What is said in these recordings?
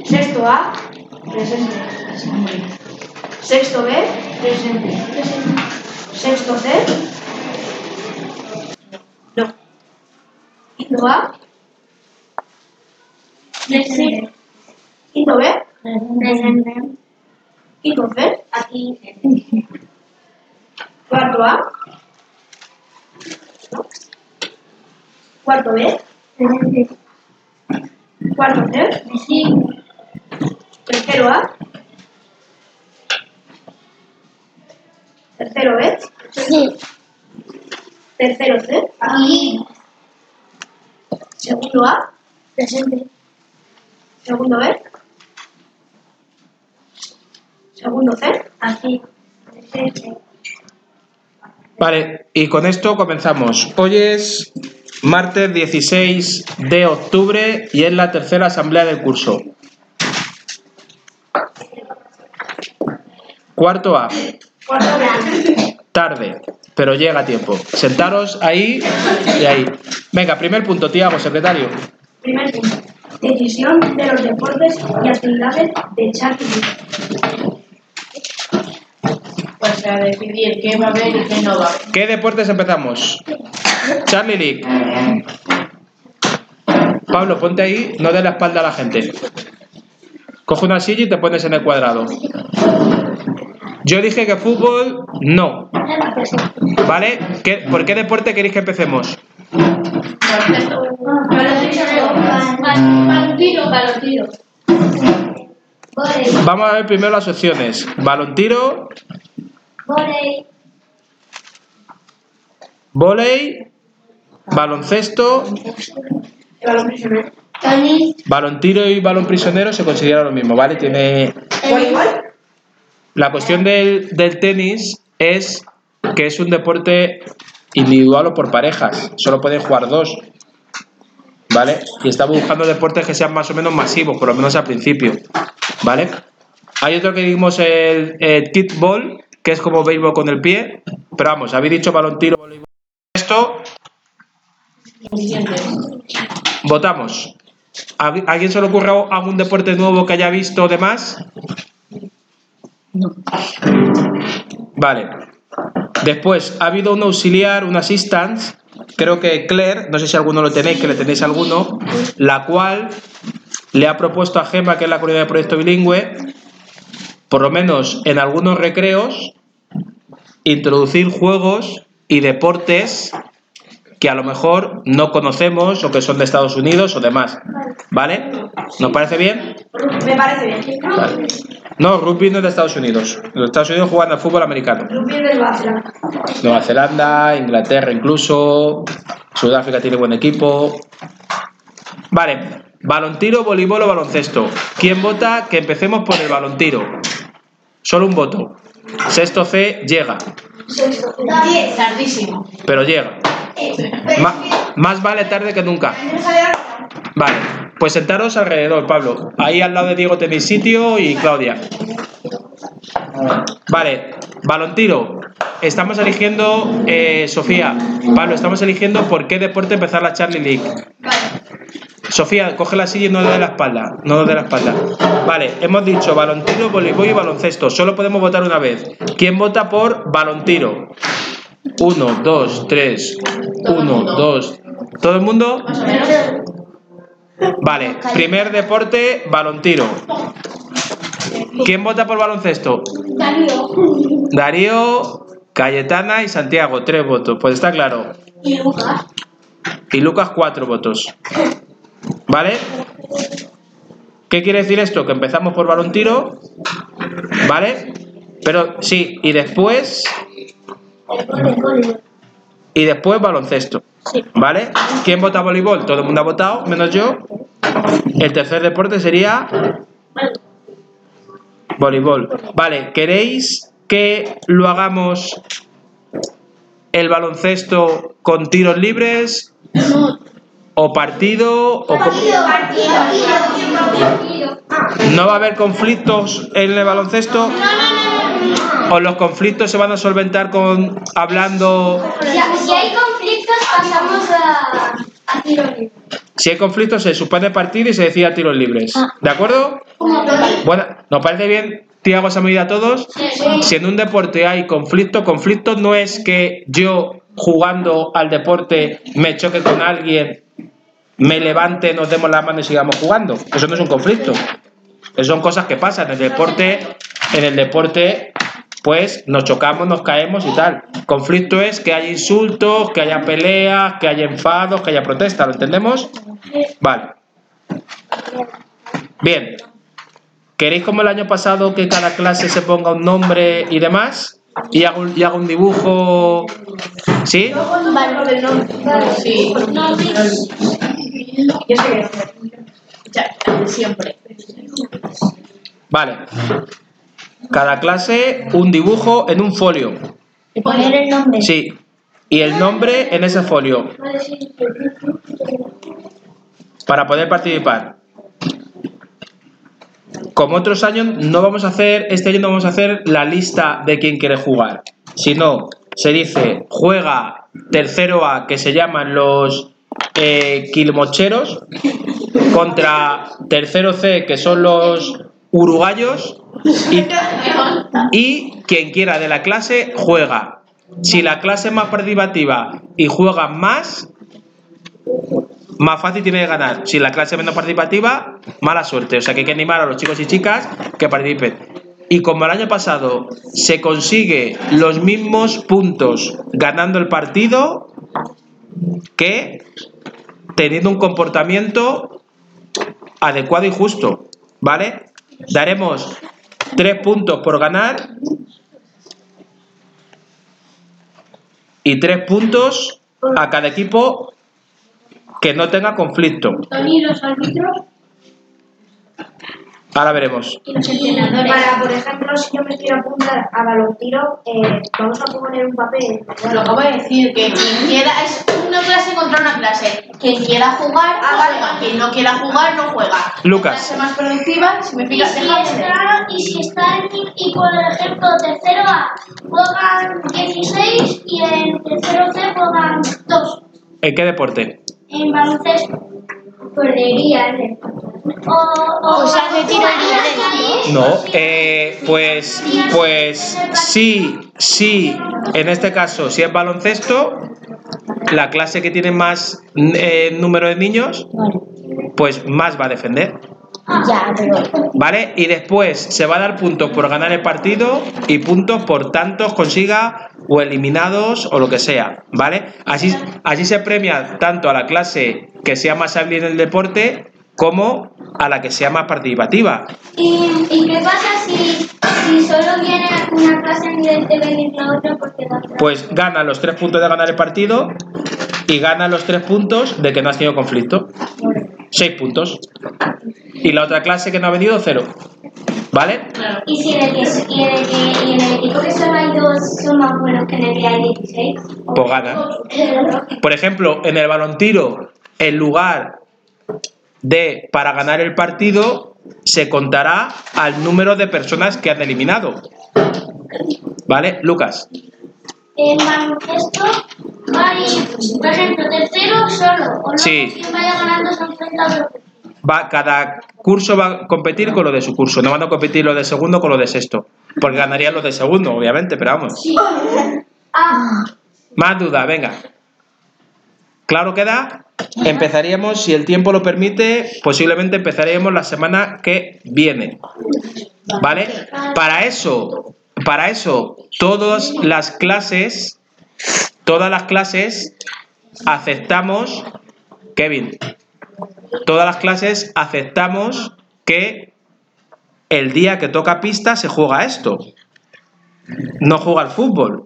Sexto A, presente. Sexto B, presente. Sexto C, no. Quinto A, presente. Quinto B, presente. Quinto C, aquí. Cuarto A, no. Cuarto B, presente. Cuarto C, sí. Tercero A, tercero B, sí. Tercero C, aquí. Segundo A, presente. Segundo B, segundo C, aquí. Presente. Vale, y con esto comenzamos. Hoy es martes 16 de octubre y es la tercera asamblea del curso. Cuarto A. Tarde, pero llega a tiempo. Sentaros ahí y ahí. Venga, primer punto, Tiago, secretario. Primer punto. Decisión de los deportes y actividades de Charlie. Pues a decidir qué va a haber y qué no va a haber. ¿Qué deportes empezamos? Charlie League. Pablo, ponte ahí, no des la espalda a la gente. Coge una silla y te pones en el cuadrado. Yo dije que fútbol, no. ¿Vale? ¿Por qué deporte queréis que empecemos? Baloncesto. Vamos a ver primero las opciones. Balontiro, vóley, baloncesto, balontiro y balón prisionero se consideran lo mismo, ¿vale? Tiene... La cuestión del tenis es que es un deporte individual o por parejas. Solo pueden jugar dos, ¿vale? Y estamos buscando deportes que sean más o menos masivos, por lo menos al principio, ¿vale? Hay otro que dimos el kickball, que es como béisbol con el pie, pero vamos, habéis dicho balontiro, voleibol. Esto votamos. ¿A alguien se le ocurre algún deporte nuevo que haya visto de más? No. Vale. Después ha habido un auxiliar, un assistant, creo que Claire, no sé si alguno lo tenéis, que le tenéis alguno, la cual le ha propuesto a Gemma, que es la coordinadora de proyecto bilingüe, por lo menos en algunos recreos, introducir juegos y deportes que a lo mejor no conocemos o que son de Estados Unidos o demás. ¿Vale? ¿Nos parece bien? Me parece bien. Vale. No, rugby no es de Estados Unidos. Los Estados Unidos juegan al fútbol americano. Rugby de Nueva Zelanda. Nueva Zelanda, Inglaterra incluso, Sudáfrica tiene buen equipo. Vale, balontiro, voleibol o baloncesto. ¿Quién vota que empecemos por el balontiro? Solo un voto. Sexto C llega. Tardísimo. Pero llega. Más vale tarde que nunca. Vale, pues sentaros alrededor, Pablo. Ahí al lado de Diego tenéis sitio y Claudia. Vale, balontiro. Estamos eligiendo, Sofía, Pablo, estamos eligiendo por qué deporte empezar la Charlie League. Sofía, coge la silla y no de la espalda. No de la espalda. Vale, hemos dicho balontiro, voleibol y baloncesto. Solo podemos votar una vez. ¿Quién vota por balontiro? 1, 2, 3. 1, 2. ¿Todo el mundo? Más o menos. Vale, primer deporte, balontiro. ¿Quién vota por baloncesto? Darío, Cayetana y Santiago, 3 votos. Pues está claro. Y Lucas, 4 votos. ¿Vale? ¿Qué quiere decir esto? Que empezamos por balontiro, ¿vale? Pero sí, y después baloncesto, ¿vale? ¿Quién vota voleibol? Todo el mundo ha votado, menos yo. El tercer deporte sería voleibol. Vale, ¿queréis que lo hagamos el baloncesto con tiros libres? ¿O partido? ¿No va a haber conflictos en el baloncesto? ¿O los conflictos se van a solventar hablando? Si hay conflictos, pasamos a tiro libre. Si hay conflicto, se suspende el partido y se decide a tiros libres. ¿De acuerdo? Bueno, ¿nos parece bien, Tiago, esa medida a todos? Si en un deporte hay conflicto no es que yo, jugando al deporte, me choque con alguien, me levante, nos demos las manos y sigamos jugando. Eso no es un conflicto. Eso son cosas que pasan. En el deporte, pues nos chocamos, nos caemos y tal. Conflicto es que haya insultos, que haya peleas, que haya enfados, que haya protestas. ¿Lo entendemos? Vale. Bien. ¿Queréis, como el año pasado, que cada clase se ponga un nombre y demás? Y haga un dibujo. ¿Sí? Sí. Ya, siempre. Vale. Cada clase, un dibujo en un folio. ¿Y poner el nombre? Sí. Y el nombre en ese folio. Para poder participar. Como otros años, este año no vamos a hacer la lista de quién quiere jugar. Sino, se dice, juega tercero A, que se llaman los quilmocheros, contra tercero C, que son los uruguayos, y quien quiera de la clase juega. Si la clase es más participativa y juega más fácil tiene que ganar. Si la clase es menos participativa, mala suerte. O sea que hay que animar a los chicos y chicas que participen. Y como el año pasado se consigue los mismos puntos ganando el partido que teniendo un comportamiento adecuado y justo, ¿vale? Daremos 3 puntos por ganar y 3 puntos a cada equipo que no tenga conflicto. ¿Y los árbitros? Ahora veremos. Y los entrenadores. Para, por ejemplo, si yo me quiero apuntar a baloncesto, vamos a poner un papel. Lo acabo de decir, que quien quiera, es una clase contra una clase. Quien quiera jugar, juega. Quien no quiera jugar, no juega. Lucas. La clase más productiva, si me Y fijas, si está y por ejemplo, tercero A juegan 16 y en tercero C juegan 2. ¿En qué deporte? En baloncesto. Correría, O sea, de tiro libre. No, pues sí, en este caso, si es baloncesto, la clase que tiene más número de niños, pues más va a defender. Ya, pero... ¿Vale? Y después se va a dar puntos por ganar el partido y puntos por tantos consiga o eliminados o lo que sea, ¿vale? Así se premia tanto a la clase que sea más hábil en el deporte como a la que sea más participativa. ¿Y qué pasa si solo viene una clase en nivel de venir la otra porque la otra? Pues gana los 3 puntos de ganar el partido y gana los 3 puntos de que no has tenido conflicto. 6 puntos. Y la otra clase que no ha venido, 0. ¿Vale? ¿Y si en el equipo que solo hay 2 son más buenos que en el que hay 16? Pues gana. Por ejemplo, en el baloncesto, en lugar de para ganar el partido, se contará al número de personas que han eliminado. ¿Vale? Lucas. En baloncesto hay, por ejemplo, tercero solo. O no, Sí. quien vaya ganando se enfrenta a otro. Cada curso va a competir con lo de su curso. No van a competir lo de segundo con lo de sexto. Porque ganarían los de segundo, obviamente, pero vamos. Más duda, venga. ¿Claro queda? Empezaríamos, si el tiempo lo permite, posiblemente empezaríamos la semana que viene. ¿Vale? Para eso, todas las clases aceptamos, Kevin, todas las clases aceptamos que el día que toca pista se juega esto. No juega al fútbol.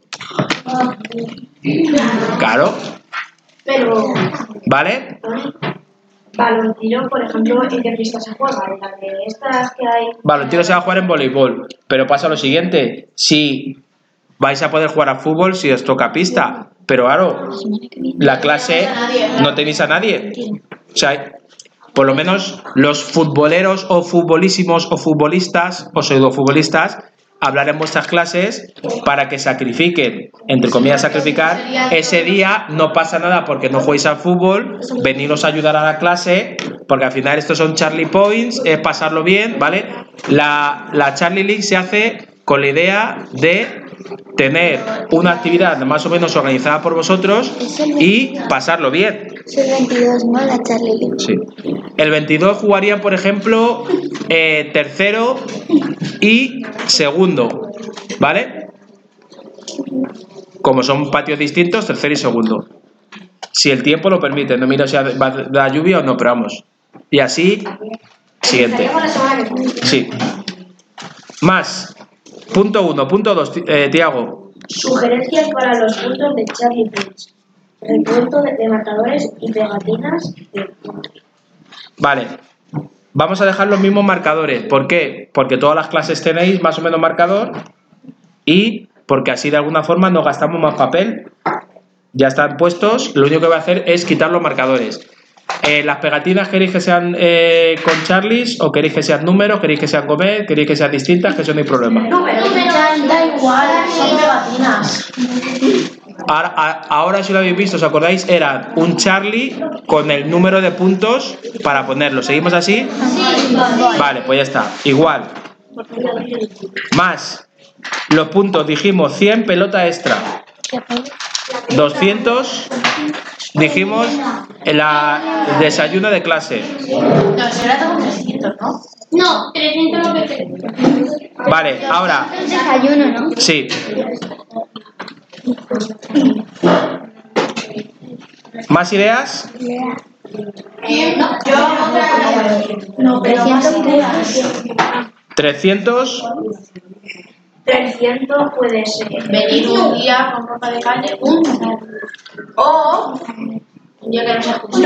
Claro. Pero, ¿Vale? baloncesto, por ejemplo, ¿en qué pista se juega? En la de estas que hay. Baloncesto se va a jugar en voleibol. Pero pasa lo siguiente. Si vais a poder jugar a fútbol si os toca pista. Pero claro, la clase no tenéis a nadie. O sea, por lo menos los futboleros o futbolísimos o futbolistas o pseudofutbolistas hablar en vuestras clases para que sacrifiquen, entre comillas sacrificar, ese día no pasa nada porque no juguéis al fútbol, veniros a ayudar a la clase, porque al final estos son Charlie Points, es pasarlo bien, ¿vale? La Charlie League se hace con la idea de tener una actividad más o menos organizada por vosotros y pasarlo bien. Es el 22, ¿no? La Charlie League. Sí. El 22 jugarían, por ejemplo, tercero y segundo, ¿vale? Como son patios distintos, tercero y segundo. Si el tiempo lo permite, no miro si va a dar lluvia o no, pero vamos. Y así, siguiente. Sí. Más. Punto 1, punto 2, Tiago. Sugerencias para los puntos de Charlie Points. Recuento de marcadores y pegatinas de puntos. Vale. Vamos a dejar los mismos marcadores. ¿Por qué? Porque todas las clases tenéis más o menos marcador y porque así de alguna forma no gastamos más papel. Ya están puestos. Lo único que voy a hacer es quitar los marcadores. ¿Las pegatinas queréis que sean con Charlies o queréis que sean números? ¿Queréis que sean comer? ¿Queréis que sean distintas? Que eso no hay problema. Da igual, son pegatinas. Ahora si lo habéis visto, ¿os acordáis? Era un Charlie con el número de puntos para ponerlo. ¿Seguimos así? Sí. Vale, pues ya está. Igual. Más. Los puntos, dijimos 100 pelota extra. 200, dijimos el desayuno de clase. No, eso era todo 300, ¿no? No, 300 lo que tengo. Vale, ahora. Desayuno, ¿no? Sí. ¿Más ideas? No, yo No, pero 300. 300 puede ser. venir un día con ropa de calle, o un día que no se justo.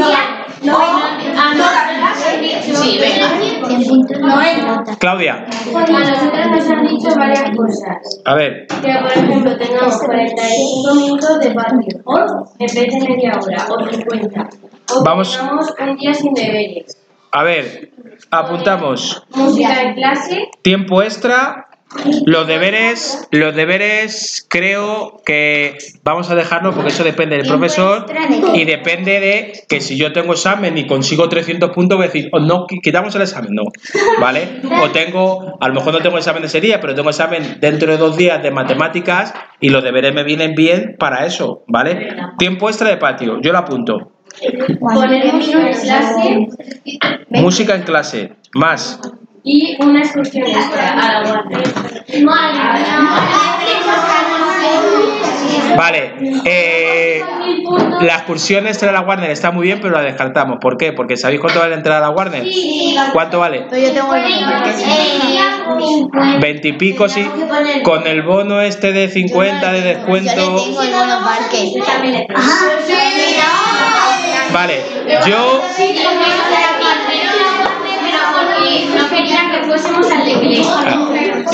Sí, venga. 100 puntos de pelota. Claudia, A nosotros nos han dicho varias cosas. a ver. Que, por ejemplo, tengamos 45 minutos de patio, o en vez de media hora, o 50. O Vamos. que tengamos un día sin deberes. A ver, apuntamos. Música en clase. Tiempo extra. Los deberes creo que vamos a dejarlo porque eso depende del profesor y depende de que si yo tengo examen y consigo 300 puntos voy a decir, oh, no, quitamos el examen, no, ¿vale? O tengo, a lo mejor no tengo examen ese día, pero tengo examen dentro de 2 días de matemáticas y los deberes me vienen bien para eso, ¿vale? Tiempo extra de patio, yo lo apunto. Poner música en clase Música en clase, más. y una excursión extra a la guardia. Vale, la excursión extra de la Warner está muy bien, pero la descartamos. ¿Por qué? Porque ¿sabéis cuánto vale entrar a la Warner? ¿Cuánto vale? Pero yo tengo el bono. 20 y pico, sí. Con el bono este de 50 de Yo descuento. le tengo el bono parque. Vale, yo. No querían que fuésemos al de iglesia.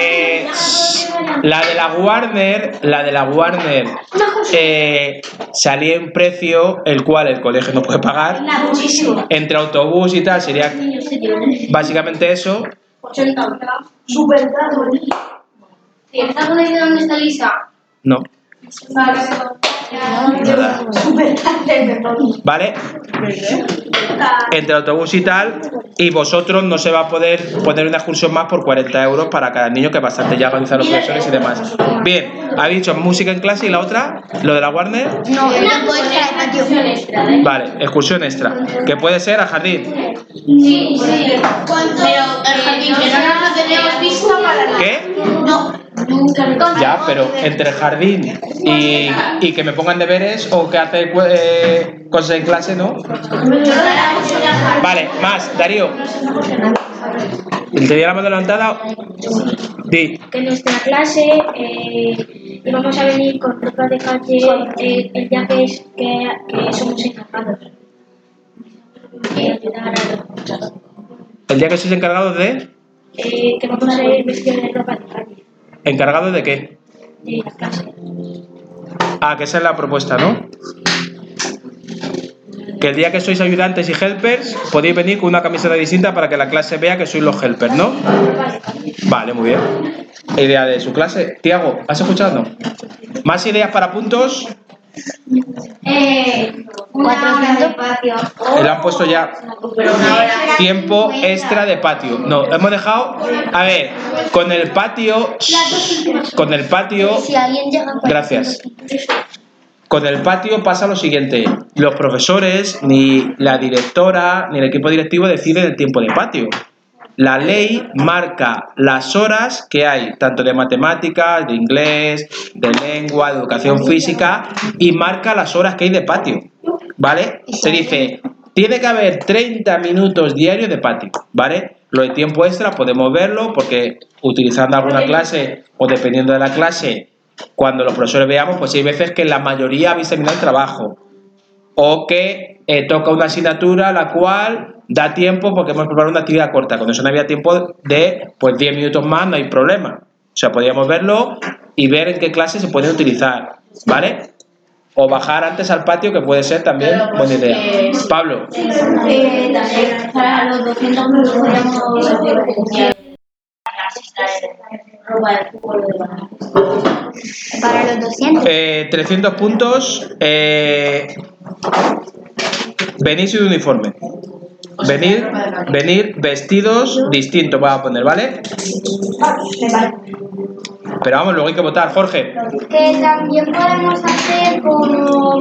La de la Warner salía en precio el cual el colegio no puede pagar. Entre autobús y tal sería básicamente eso. 80. Súper caro. ¿Estás conociendo dónde está Lisa? No, nada. ¿Vale? Entre autobús y tal, y vosotros no se va a poder poner una excursión más por 40 euros para cada niño, que bastante ya organizar los profesores y demás. Bien, ha dicho música en clase y la otra, lo de la Warner. No, tiempo extra de patio. Vale, excursión extra, que puede ser al jardín. Sí. Pero el jardín, que no nos lo tenemos visto para nada. ¿Qué? No, Ya, pero entre el jardín y que me pongan deberes o que hace cosas en clase, ¿no? Vale, más, Darío. ¿Te dio la mano levantada? Di. Que en nuestra clase íbamos a venir con ropa de calle el día que somos encargados. ¿El día que sois encargados de? Que vamos a ir vestidos de ropa de calle ¿Encargados de qué? de la clase. Ah, que esa es la propuesta, ¿no? Que el día que sois ayudantes y helpers podéis venir con una camiseta distinta para que la clase vea que sois los helpers, ¿no? Vale, muy bien. idea de su clase. Tiago, ¿has escuchado? ¿Más ideas para puntos? Una hora de patio. Le han puesto ya tiempo extra de patio. No, hemos dejado... A ver, con el patio... Si alguien llega a Gracias. Con el patio pasa lo siguiente. Los profesores, ni la directora, ni el equipo directivo deciden el tiempo de patio. La ley marca las horas que hay, tanto de matemáticas, de inglés, de lengua, de educación física, y marca las horas que hay de patio, ¿vale? Se dice, tiene que haber 30 minutos diarios de patio, ¿vale? Lo de tiempo extra podemos verlo porque utilizando alguna clase o dependiendo de la clase, cuando los profesores veamos, pues hay veces que la mayoría habéis terminado el trabajo o que toca una asignatura la cual da tiempo porque hemos preparado una actividad corta. Cuando eso no había tiempo de, pues 10 minutos más, no hay problema. O sea, podríamos verlo y ver en qué clase se puede utilizar, ¿vale? O bajar antes al patio, que puede ser también buena idea. Pablo. También para los 200 minutos podríamos ropa de fútbol de baloncesto. Para los 200. 300 puntos. Venir sin uniforme. Venir vestidos distintos, vamos a poner, ¿vale? Pero vamos, luego hay que votar, Jorge. Que también podemos hacer como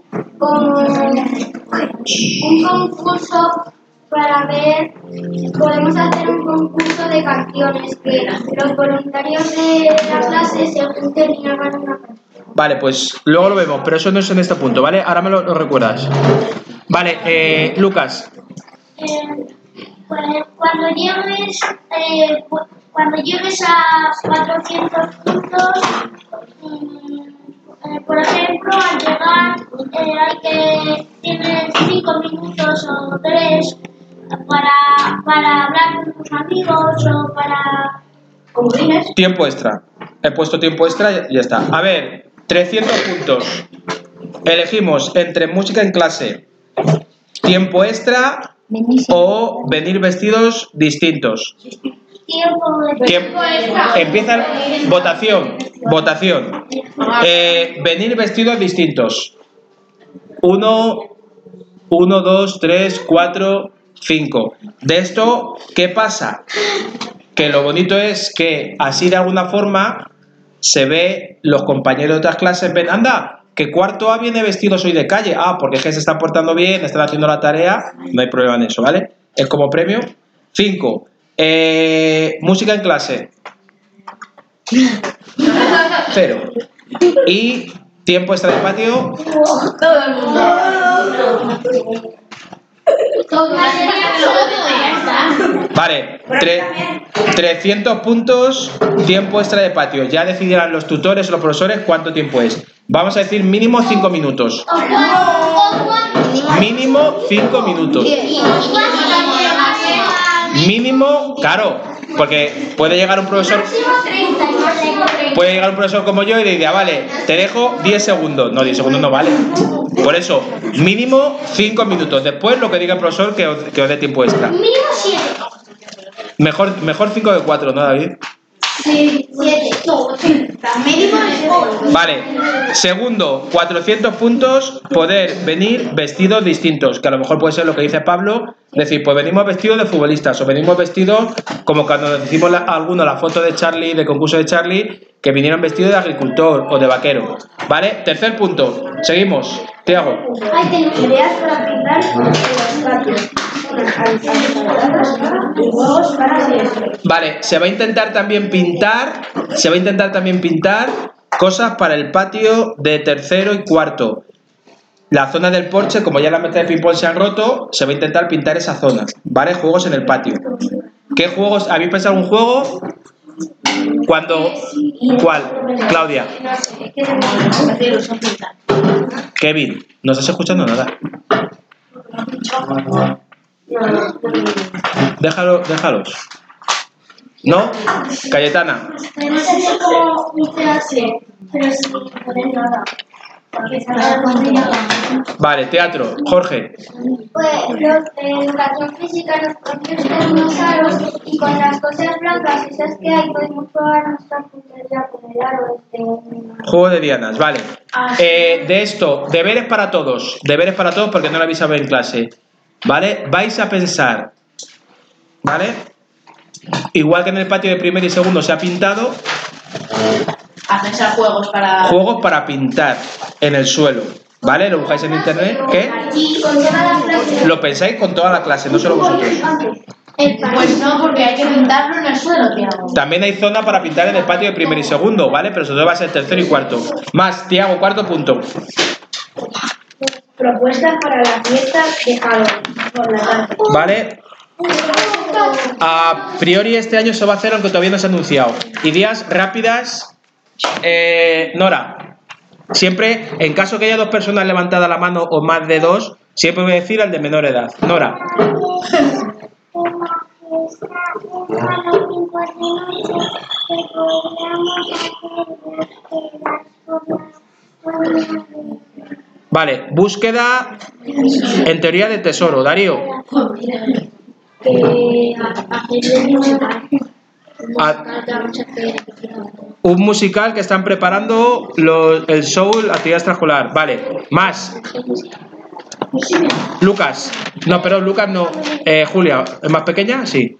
un concurso para ver, podemos hacer un concurso de canciones, que los voluntarios de la clase se junten y hagan una canción. Vale, pues luego lo vemos, pero eso no es en este punto, ¿vale? Ahora me lo recuerdas. Vale, Lucas. Cuando llegues a 400 puntos, por ejemplo, al llegar tienes 5 minutos o 3 para hablar con tus amigos o para... Como dices, Tiempo extra. He puesto tiempo extra y ya está. A ver, 300 puntos. Elegimos entre música en clase, tiempo extra o venir vestidos distintos. Tiempo extra. Empieza votación. Venir vestidos distintos. 1, 2, 3, 4, 5. De esto, ¿qué pasa? Que lo bonito es que así de alguna forma se ve, los compañeros de otras clases ven, anda, que cuarto A viene vestidos hoy de calle. Ah, porque es que se están portando bien, están haciendo la tarea, no hay problema en eso, ¿vale? Es como premio. 5. Música en clase. 0. Y tiempo extra de patio. Vale, 300 puntos, tiempo extra de patio. Ya decidirán los tutores o los profesores cuánto tiempo es. Vamos a decir mínimo 5 minutos. Mínimo 5 minutos. Mínimo, claro, porque puede llegar un profesor como yo y le diga, vale, te dejo 10 segundos. No, 10 segundos no vale. Por eso, mínimo 5 minutos. Después lo que diga el profesor que os dé tiempo extra. Mínimo 7. Mejor 5 que 4, ¿no, David? Sí, 7. Mínimo es 8. Vale, segundo, 400 puntos, poder venir vestidos distintos, que a lo mejor puede ser lo que dice Pablo, decir, pues venimos vestidos de futbolistas o venimos vestidos como cuando nos decimos algunos la foto de Charlie, de concurso de Charlie, que vinieron vestidos de agricultor o de vaquero. Vale, tercer punto, seguimos, Tiago. Hay ideas para pintar los patios. Vale, se va a intentar también pintar cosas para el patio de tercero y cuarto. La zona del porche, como ya las mesas de ping-pong se han roto, se va a intentar pintar esa zona, ¿vale? Juegos en el patio. ¿Qué juegos? ¿Habéis pensado un juego? ¿Cuál? Claudia. Kevin, ¿no estás escuchando nada? Déjalos. ¿No? Cayetana. Podemos hacer como un clase, pero sin poner nada. Vale, teatro. Jorge. Pues educación física, los propios términos aros y con las cosas blancas, esas que hay, podemos probar nuestra puntería con el aro. Juego de dianas, vale. De esto, deberes para todos porque no lo habéis sabido en clase, ¿vale? Vais a pensar, ¿vale? Igual que en el patio de primero y segundo se ha pintado, A pensar juegos para pintar en el suelo, ¿vale? Lo buscáis en internet, ¿qué? Y con todas las clases. Lo pensáis con toda la clase, no solo vosotros. Pues no, porque hay que pintarlo en el suelo, Tiago. También hay zona para pintar en el patio de primero y segundo, ¿vale? Pero sobre todo va a ser tercero y cuarto. Más, Tiago, cuarto punto. Propuestas para la fiesta de Halloween por la tarde. ¿Vale? A priori este año se va a hacer, aunque todavía no se ha anunciado. Ideas rápidas. Nora, siempre, en caso que haya dos personas levantadas la mano o más de dos, siempre voy a decir al de menor edad. Nora. Vale, búsqueda en teoría de tesoro. Darío. Un musical que están preparando el show, la actividad extraescolar. Vale, más. Lucas. No, pero Lucas no. Julia, ¿es más pequeña? Sí.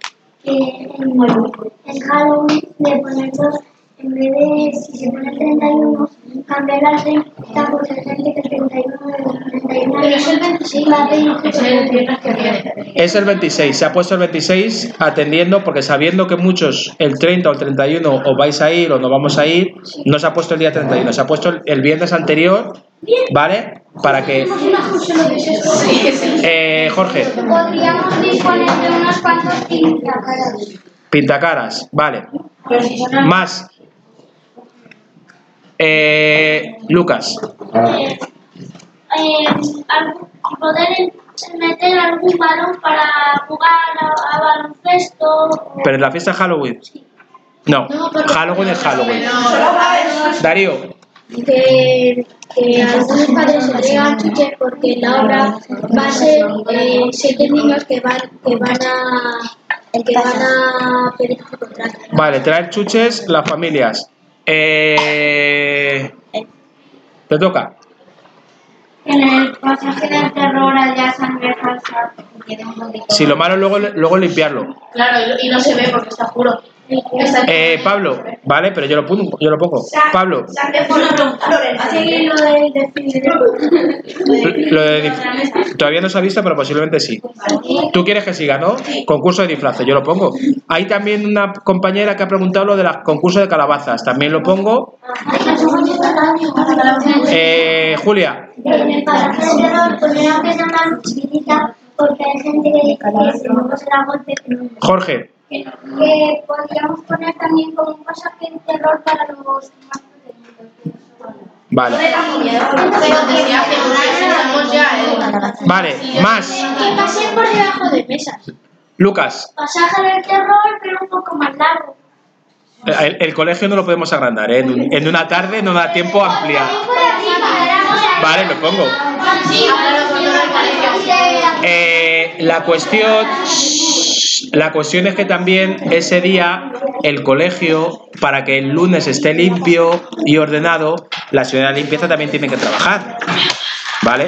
Es Halloween de poner dos, en vez de si se pone 31, cambiar las 30 por 60 que 31 de 31. Pero es el 26, Es el 26, se ha puesto el 26 atendiendo porque sabiendo que muchos el 30 o el 31 os vais a ir o no vamos a ir, no se ha puesto el día 31, se ha puesto el viernes anterior, ¿vale? Para que... Jorge. Podríamos disponer de unos cuantos pintacaras. Pintacaras, vale. Más. Lucas. Poder meter algún balón para jugar a baloncesto. Pero en la fiesta de Halloween. No, Halloween es Halloween. Darío. Que algunos padres se traigan chuches porque en la obra va a ser 7 niños que van a pedir su contrato. Vale, traer chuches las familias. Te toca. En el pasaje del terror haya sangre falsa. Si lo malo luego limpiarlo. Claro, y no se ve porque está oscuro. Pablo, vale, pero yo lo pongo. Pablo. Todavía no se ha visto, pero posiblemente sí. Tú quieres que siga, ¿no? Concurso de disfraces, yo lo pongo. Hay también una compañera que ha preguntado lo de los concursos de calabazas, también lo pongo. Julia. En el pasaje del terror poner que sea una chiquitita porque hay gente que no se da golpe. Jorge. Que podríamos poner también como un pasaje de terror para los más pequeños. Vale. Pero tendría que necesitamos ya, Vale, más. Que pasen por debajo de mesas. Lucas. Pasaje del terror, pero un poco más largo. El colegio no lo podemos agrandar, ¿eh? En una tarde no da tiempo a ampliar. Vale, lo pongo. La cuestión es que también ese día el colegio, para que el lunes esté limpio y ordenado, la señora de limpieza también tiene que trabajar. ¿Vale?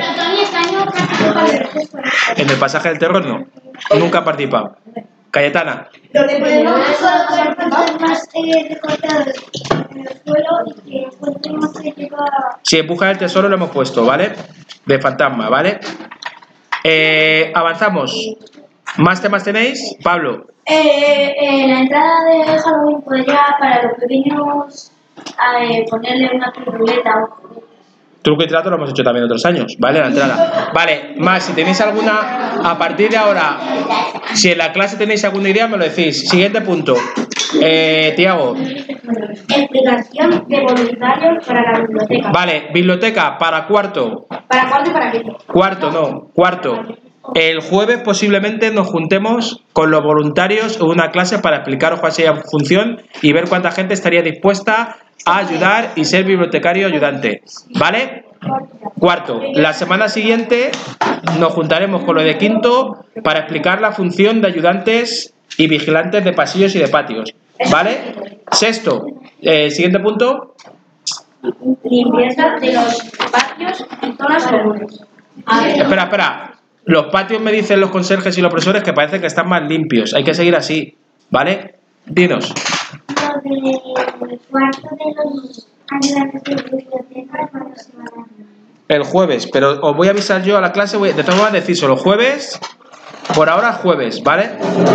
En el pasaje del terror no. Nunca ha participado. Cayetana. Podemos colocar cosas más recortadas en el suelo y que encontremos que lleva... Si empuja el tesoro lo hemos puesto, ¿vale? De fantasma, ¿vale? Avanzamos. ¿Más temas tenéis? Pablo. La entrada de Halloween podría para los pequeños ponerle una ruleta. Truco y trato lo hemos hecho también otros años, ¿vale? La entrada. Vale, más, si tenéis alguna, a partir de ahora, si en la clase tenéis alguna idea, me lo decís. Siguiente punto. Tiago. Explicación de voluntarios para la biblioteca. Vale, biblioteca para cuarto. ¿Para cuánto y para qué? Cuarto. El jueves posiblemente nos juntemos con los voluntarios en una clase para explicaros cuál sería la función y ver cuánta gente estaría dispuesta a ayudar y ser bibliotecario ayudante. ¿Vale? Cuarto. La semana siguiente nos juntaremos con lo de quinto para explicar la función de ayudantes y vigilantes de pasillos y de patios. ¿Vale? Sexto. Siguiente punto. Limpieza de los patios y zonas comunes. Espera. Los patios me dicen los conserjes y los profesores que parece que están más limpios. Hay que seguir así. ¿Vale? Dinos. Lo del cuarto de los ayudantes de biblioteca cuando se van a... El jueves, pero os voy a avisar yo a la clase, de todas formas decírselo, jueves, por ahora jueves, ¿vale?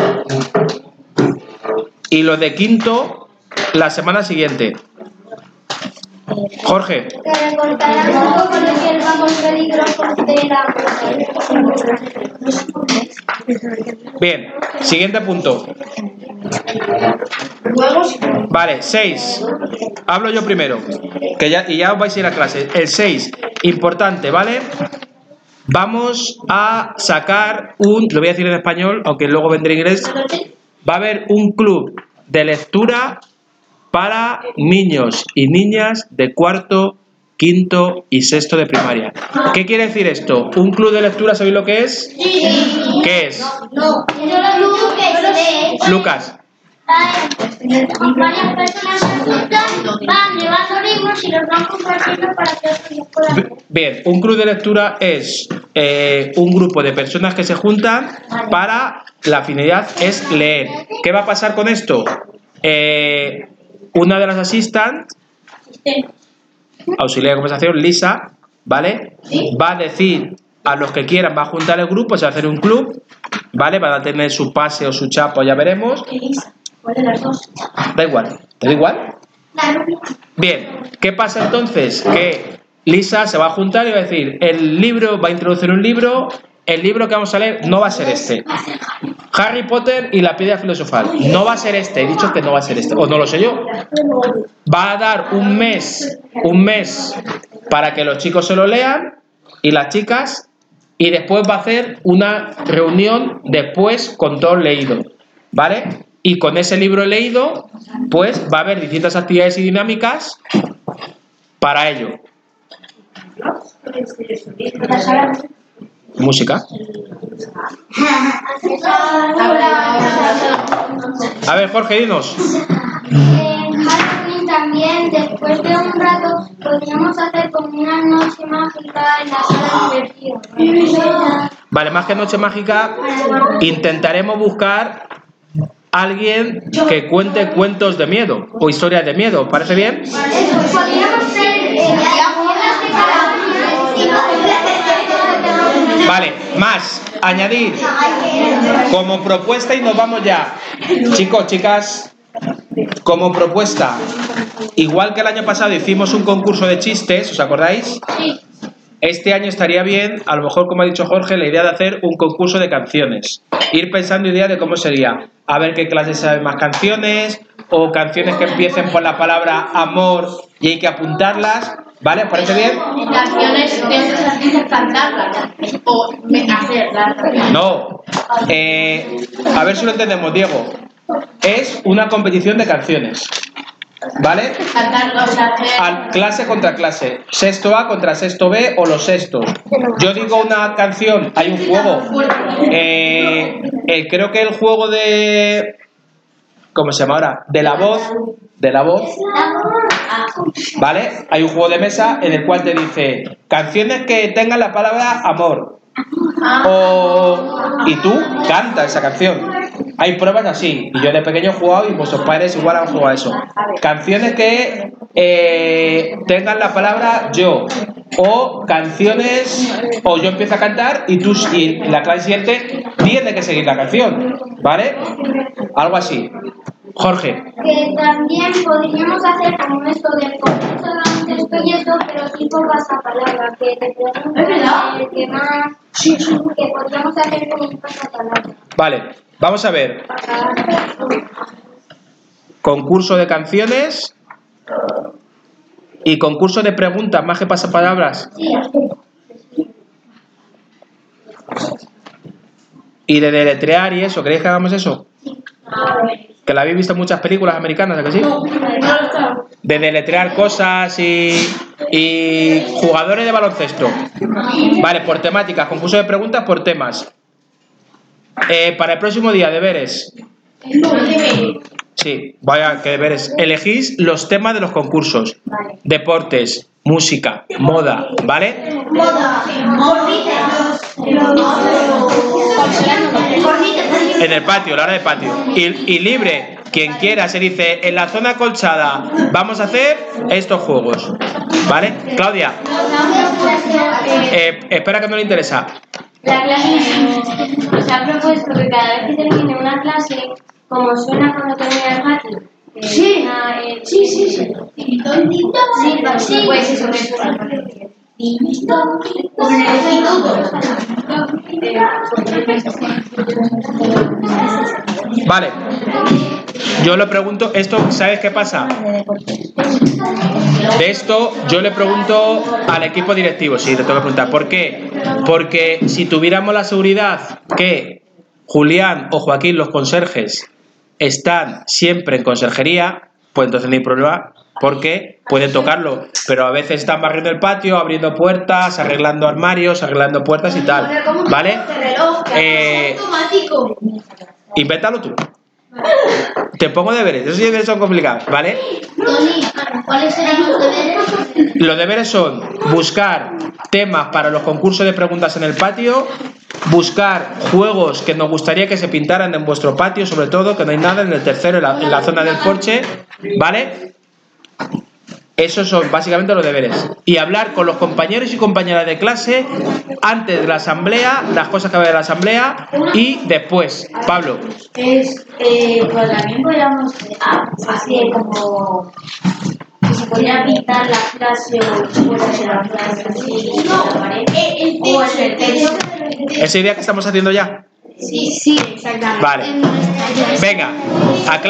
Y lo de quinto, la semana siguiente. Jorge. Que recortarán un poco lo que el vamos peligrosos de la... Bien, siguiente punto. Vale, 6. Hablo yo primero, que ya os vais a ir a clase. El 6, importante, ¿vale? Vamos a sacar lo voy a decir en español, aunque luego vendré en inglés. Va a haber un club de lectura para niños y niñas de cuarto, quinto y sexto de primaria. ¿Qué quiere decir esto? ¿Un club de lectura sabéis lo que es? Sí. ¿Qué es? No. Lucas. Varias personas se juntan, van llevando libros y los van compartiendo para que otros puedan leer. Bien, un club de lectura es un grupo de personas que se juntan para la finalidad es leer. ¿Qué va a pasar con esto? Una de las assistants, auxiliar de conversación, Lisa, ¿vale? Va a decir a los que quieran, va a juntar el grupo, se va a hacer un club, ¿vale? Van a tener su pase o su chapo, ya veremos. ¿Cuál de las dos? Da igual, ¿te da igual? Bien, ¿qué pasa entonces? Que Lisa se va a juntar y va a decir, el libro, va a introducir un libro, el libro que vamos a leer no va a ser este. Harry Potter y la piedra filosofal. No va a ser este, he dicho que no va a ser este, o no lo sé yo. Va a dar un mes para que los chicos se lo lean y las chicas, y después va a hacer una reunión después con todo leído, ¿vale? Y con ese libro leído, pues va a haber distintas actividades y dinámicas para ello. Música. A ver, Jorge, dinos. En Halloween también, después de un rato, podríamos hacer como una noche mágica en la sala de diversión. Vale, más que noche mágica, intentaremos buscar alguien que cuente cuentos de miedo o historias de miedo. ¿Parece bien? Podríamos hacer Vale, más, añadir como propuesta y nos vamos ya. Chicos, chicas, como propuesta, igual que el año pasado hicimos un concurso de chistes, ¿os acordáis? Sí. Este año estaría bien, a lo mejor como ha dicho Jorge, la idea de hacer un concurso de canciones. Ir pensando ideas de cómo sería. A ver qué clases saben más canciones, o canciones que empiecen por la palabra amor y hay que apuntarlas. ¿Vale? ¿Os parece bien? Canciones de otros artistas cantarlas o hacerlas. No. A ver si lo entendemos, Diego. Es una competición de canciones. ¿Vale? Cantarlas, hacer... Clase contra clase. Sexto A contra sexto B o los sextos. Yo digo una canción, hay un juego. Creo que el juego de... ¿Cómo se llama ahora? De la voz. ¿Vale? Hay un juego de mesa en el cual te dice canciones que tengan la palabra amor. Y tú canta esa canción. Hay pruebas así. Y yo de pequeño he jugado y vuestros padres igual han jugado a eso. Canciones que tengan la palabra yo. O canciones, o yo empiezo a cantar y tú y la clase siguiente tiene que seguir la canción. ¿Vale? Algo así. Jorge. Que también podríamos hacer como esto del concurso de esto y esto, pero tipo pasapalabra, que te preguntan que más, que podríamos hacer como un pasapalabra. Vale, vamos a ver. Concurso de canciones y concurso de preguntas más que pasapalabras. Sí. Y de deletrear y eso, ¿queréis que hagamos eso? Sí. Que la habéis visto en muchas películas americanas, ¿a que sí? De deletrear cosas y jugadores de baloncesto. Vale, por temáticas, concurso de preguntas por temas. Para el próximo día, deberes. Sí, vaya que deberes. Elegís los temas de los concursos. Deportes, música, moda, ¿vale? En el patio, la hora de patio. Y libre, quien quiera, se dice, en la zona colchada vamos a hacer estos juegos. ¿Vale? Claudia. Espera que no le interesa. La clase se ha propuesto que cada vez que termine una clase, como suena cuando termina el patio. Sí, pues eso me suena. Vale. Yo le pregunto, esto, ¿sabes qué pasa? De esto yo le pregunto al equipo directivo, sí, le tengo que preguntar. ¿Por qué? Porque si tuviéramos la seguridad que Julián o Joaquín, los conserjes, están siempre en conserjería, pues entonces no hay problema, porque pueden tocarlo, pero a veces están barriendo el patio, abriendo puertas, arreglando armarios, arreglando puertas y tal, ¿vale? Invéntalo tú. Te pongo deberes, esos deberes son complicados, ¿vale? ¿Cuáles serán los deberes? Los deberes son buscar temas para los concursos de preguntas en el patio, buscar juegos que nos gustaría que se pintaran en vuestro patio, sobre todo, que no hay nada, en el tercero, en la zona del porche, ¿vale? Esos son básicamente los deberes. Y hablar con los compañeros y compañeras de clase antes de la asamblea, las cosas que va a haber en la asamblea y después. Pablo. Pues también podríamos hacer como que se podría pintar la clase o cosas de la clase así en la pared o en el techo. ¿Esa idea que estamos haciendo ya? Sí, exactamente. Vale. Venga,